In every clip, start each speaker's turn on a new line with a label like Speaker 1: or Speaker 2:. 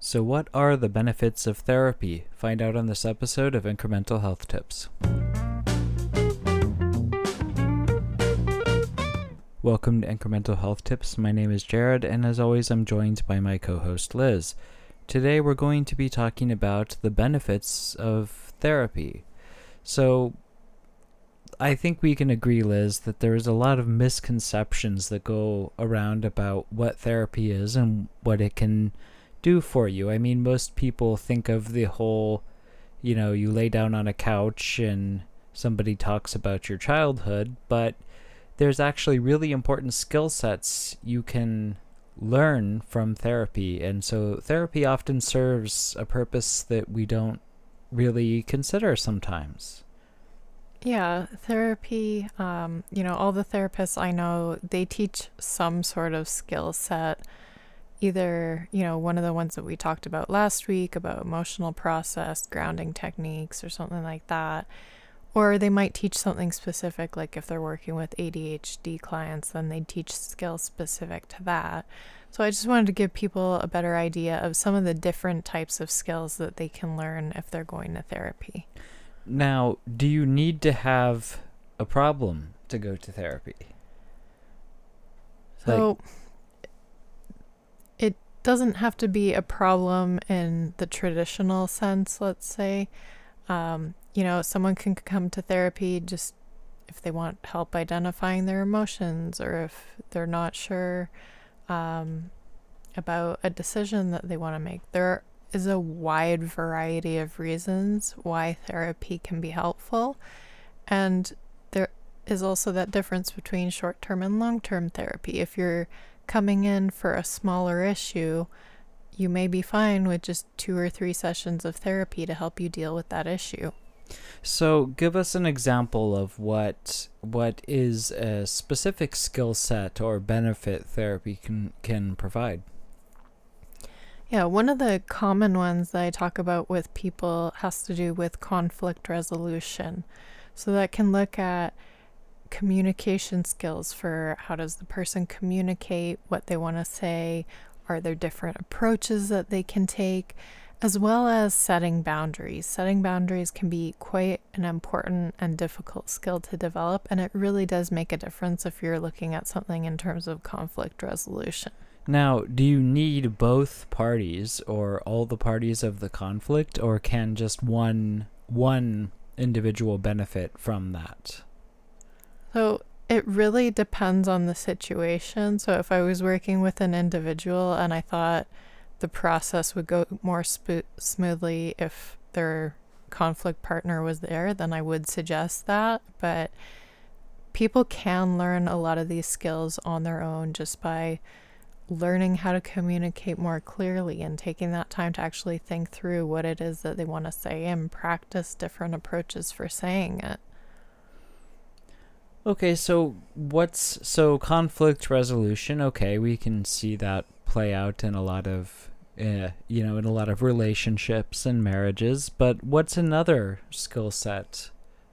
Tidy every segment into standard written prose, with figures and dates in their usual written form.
Speaker 1: So, what are the benefits of therapy? Find out on this episode of Incremental Health Tips. Welcome to Incremental Health Tips. My name is Jared, and as always, I'm joined by my co-host Liz. Today, we're going to be talking about the benefits of therapy. So, I think we can agree, Liz, that there is a lot of misconceptions that go around about what therapy is and what it can do for you. I mean, most people think of the whole, you lay down on a couch and somebody talks about your childhood, but there's actually really important skill sets you can learn from therapy. And so therapy often serves a purpose that we don't really consider sometimes.
Speaker 2: Yeah, therapy, all the therapists I know, they teach some sort of skill set. Either, one of the ones that we talked about last week about emotional process, grounding techniques, or something like that. Or they might teach something specific, like if they're working with ADHD clients, then they teach skills specific to that. So I just wanted to give people a better idea of some of the different types of skills that they can learn if they're going to therapy.
Speaker 1: Now, do you need to have a problem to go to therapy?
Speaker 2: So it doesn't have to be a problem in the traditional sense, let's say. Someone can come to therapy just if they want help identifying their emotions, or if they're not sure about a decision that they want to make. There is a wide variety of reasons why therapy can be helpful. And there is also that difference between short-term and long-term therapy. If you're coming in for a smaller issue, you may be fine with just 2 or 3 sessions of therapy to help you deal with that issue.
Speaker 1: So give us an example of what is a specific skill set or benefit therapy can provide.
Speaker 2: Yeah, one of the common ones that I talk about with people has to do with conflict resolution. So that can look at communication skills for how does the person communicate what they want to say, are there different approaches that they can take, as well as setting boundaries. Setting boundaries can be quite an important and difficult skill to develop, and it really does make a difference if you're looking at something in terms of conflict resolution.
Speaker 1: Now, do you need both parties or all the parties of the conflict, or can just one individual benefit from that?
Speaker 2: So it really depends on the situation. So if I was working with an individual and I thought the process would go more smoothly if their conflict partner was there, then I would suggest that. But people can learn a lot of these skills on their own just by learning how to communicate more clearly and taking that time to actually think through what it is that they want to say and practice different approaches for saying it.
Speaker 1: Okay, so conflict resolution? Okay, we can see that play out in a lot of relationships and marriages. But what's another skill set?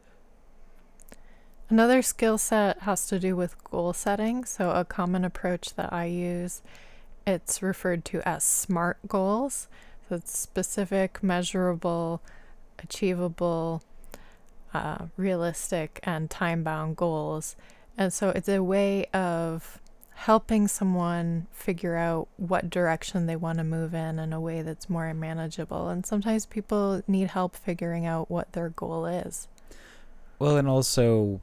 Speaker 2: Another skill set has to do with goal setting. So a common approach that I use, it's referred to as SMART goals. So it's specific, measurable, achievable, realistic, and time-bound goals. And so it's a way of helping someone figure out what direction they want to move in a way that's more manageable. And sometimes people need help figuring out what their goal is.
Speaker 1: Well, and also,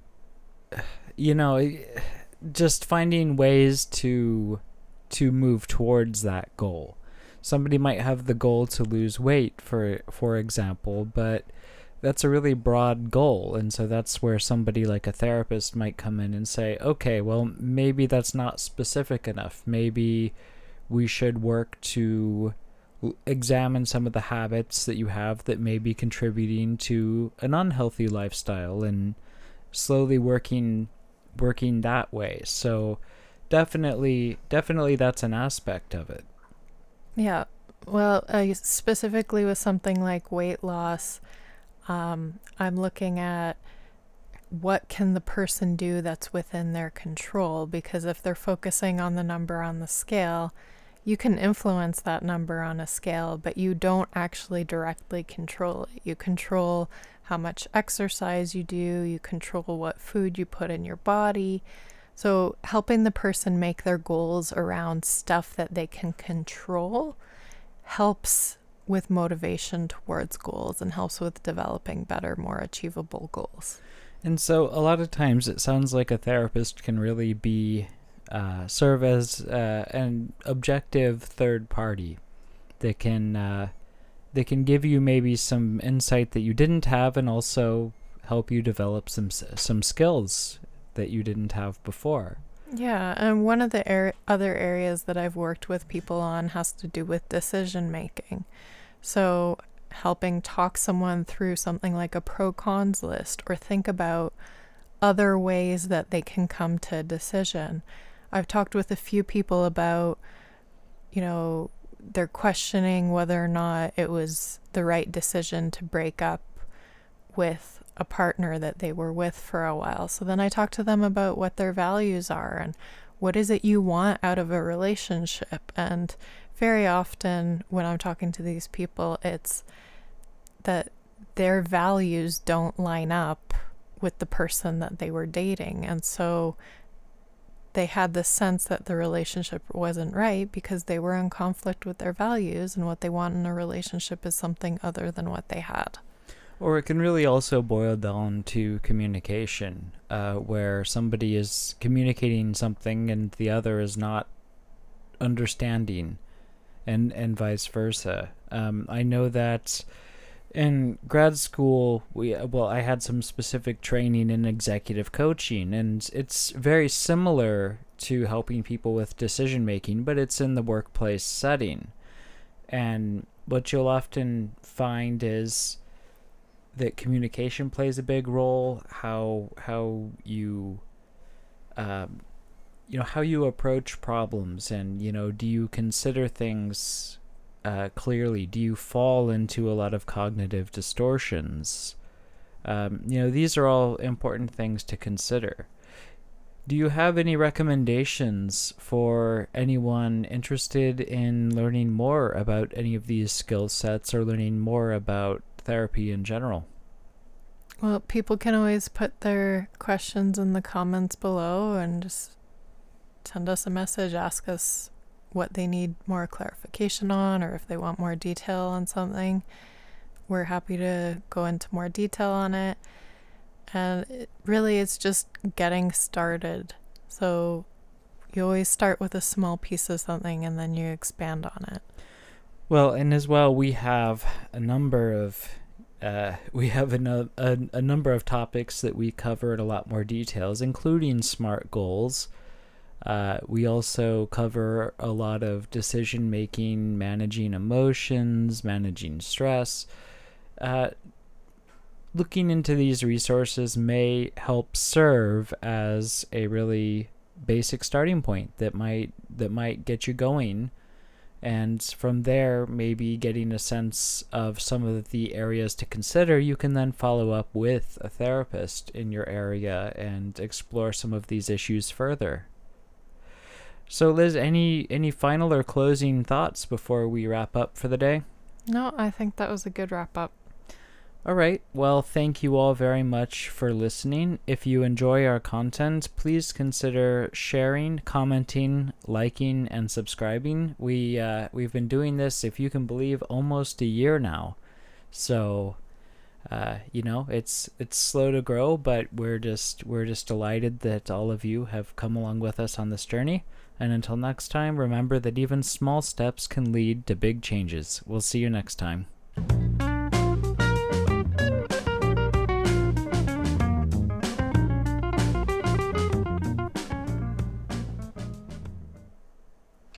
Speaker 1: just finding ways to move towards that goal. Somebody might have the goal to lose weight, for example, but that's a really broad goal. And so that's where somebody like a therapist might come in and say, okay, well, maybe that's not specific enough. Maybe we should work to examine some of the habits that you have that may be contributing to an unhealthy lifestyle and slowly working that way. So definitely that's an aspect of it.
Speaker 2: Yeah. Well, specifically with something like weight loss, I'm looking at what can the person do that's within their control, because if they're focusing on the number on the scale, you can influence that number on a scale, but you don't actually directly control it. You control how much exercise you do, you control what food you put in your body. So helping the person make their goals around stuff that they can control helps with motivation towards goals and helps with developing better, more achievable goals.
Speaker 1: And so a lot of times it sounds like a therapist can really be serve as an objective third party that can give you maybe some insight that you didn't have, and also help you develop some skills that you didn't have before.
Speaker 2: Yeah, and one of the other areas that I've worked with people on has to do with decision making. So helping talk someone through something like a pro-cons list, or think about other ways that they can come to a decision. I've talked with a few people about, they're questioning whether or not it was the right decision to break up with a partner that they were with for a while. So then I talk to them about what their values are and what is it you want out of a relationship. And very often when I'm talking to these people, it's that their values don't line up with the person that they were dating. And so they had the sense that the relationship wasn't right because they were in conflict with their values, and what they want in a relationship is something other than what they had.
Speaker 1: Or it can really also boil down to communication, where somebody is communicating something and the other is not understanding, and vice versa. I know that in grad school, I had some specific training in executive coaching, and it's very similar to helping people with decision making, but it's in the workplace setting. And what you'll often find is that communication plays a big role. How you how you approach problems, and do you consider things clearly? Do you fall into a lot of cognitive distortions? These are all important things to consider. Do you have any recommendations for anyone interested in learning more about any of these skill sets, or learning more about therapy in general?
Speaker 2: Well, people can always put their questions in the comments below and just send us a message, ask us what they need more clarification on, or if they want more detail on something. We're happy to go into more detail on it. And it's just getting started. So you always start with a small piece of something and then you expand on it.
Speaker 1: Well, and as well, we have a number of a number of topics that we cover in a lot more details, including SMART goals. We also cover a lot of decision making, managing emotions, managing stress. Looking into these resources may help serve as a really basic starting point that might get you going. And from there, maybe getting a sense of some of the areas to consider, you can then follow up with a therapist in your area and explore some of these issues further. So Liz, any final or closing thoughts before we wrap up for the day?
Speaker 2: No, I think that was a good wrap up.
Speaker 1: All right. Well, thank you all very much for listening. If you enjoy our content, please consider sharing, commenting, liking, and subscribing. We've been doing this, if you can believe, almost a year now. So, it's slow to grow, but we're just delighted that all of you have come along with us on this journey. And until next time, remember that even small steps can lead to big changes. We'll see you next time.